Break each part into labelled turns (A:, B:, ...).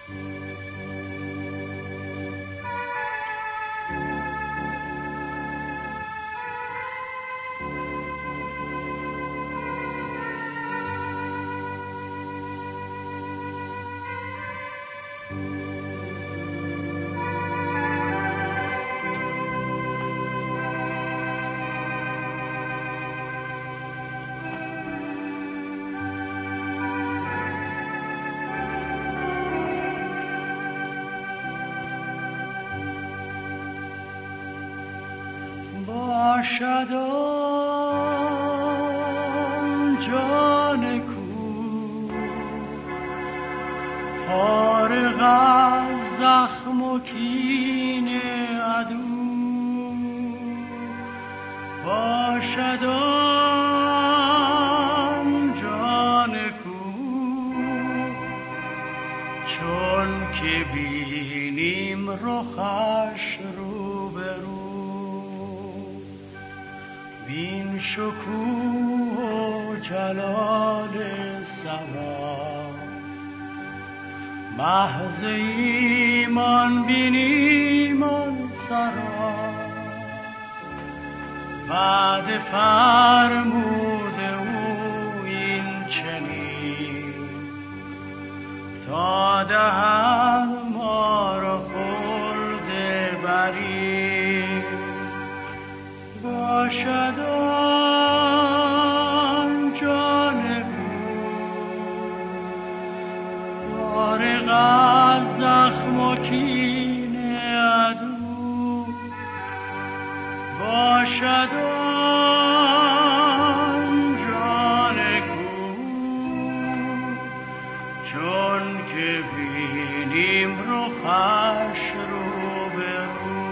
A: باشد آن جان کو فارغ از زخم و کین عدو، باشد آن جان کو چون که بینیم رخش رو به رو، بین شکوه و جلال سما، محض ایمان بینیم آن سرا، بعد فرموده او این چنین، تا دهد ما را خلد برین. باشد آن جان فارغ از زخم و کین عدو، باشد آن جان کو چون که بینیم رخش رو به رو،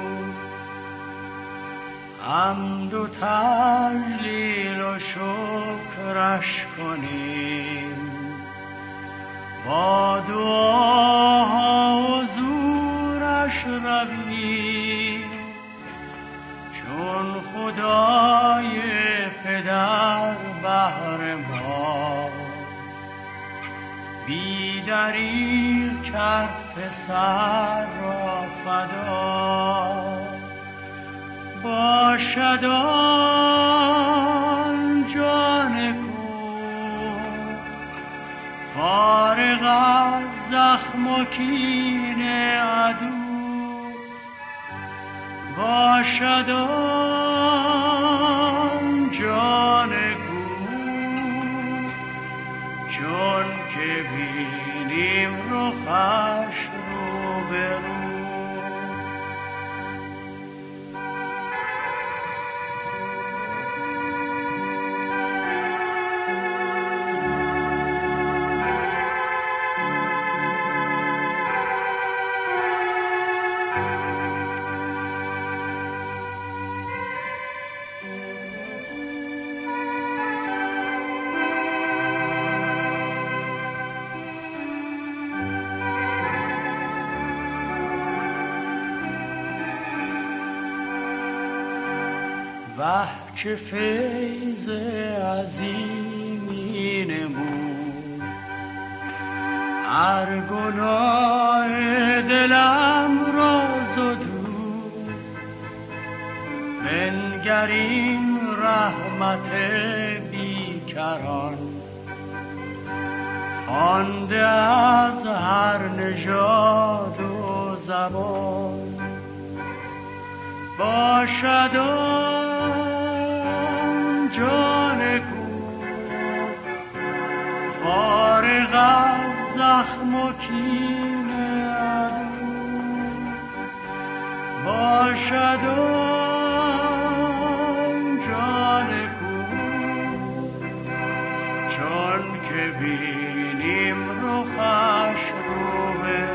A: حمد و تجلیل و شکرش کنیم، با دعاها و زورش رویم، چون خدای پدر بهر ما بی دریغ کرد پسر را فدا. باشد آن جان کو فارغ از زخم و کین عدو، باشد آن جان کو چون که بینیم رخش رو به رو. وه که فیض عظیمی نمود، هر گناه دلم را زدود، بنگریم رحمت بیکران، خوانده از هر نژاد و زبان. باشد آن جان کو فارغ از زخم و کین عدو، باشد آن جان کو چون که بینیم رخش رو به رو.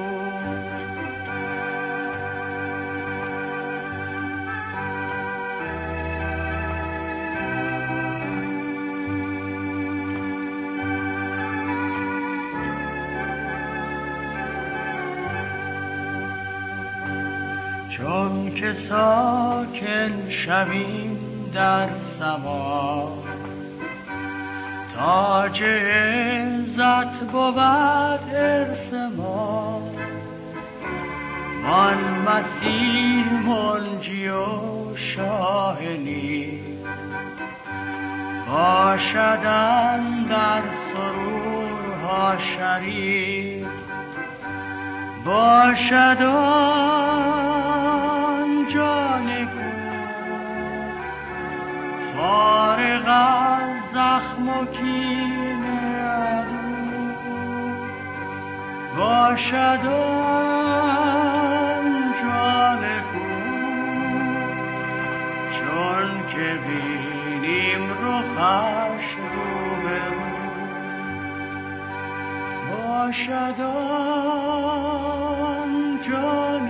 A: چون که ساکن شویم در سما، تاج عزت بود ارث ما، آن مسیح منجی و شاهنی باشدن در سرورها شریک، باشد آن جان فارغ از زخم و کین عدو، باشد آن جان چون که بینیم رخش رو به رو، باشد آن جان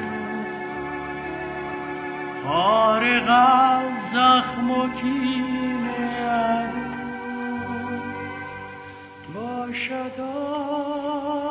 A: فارغ از زخم و کین عدو، باشد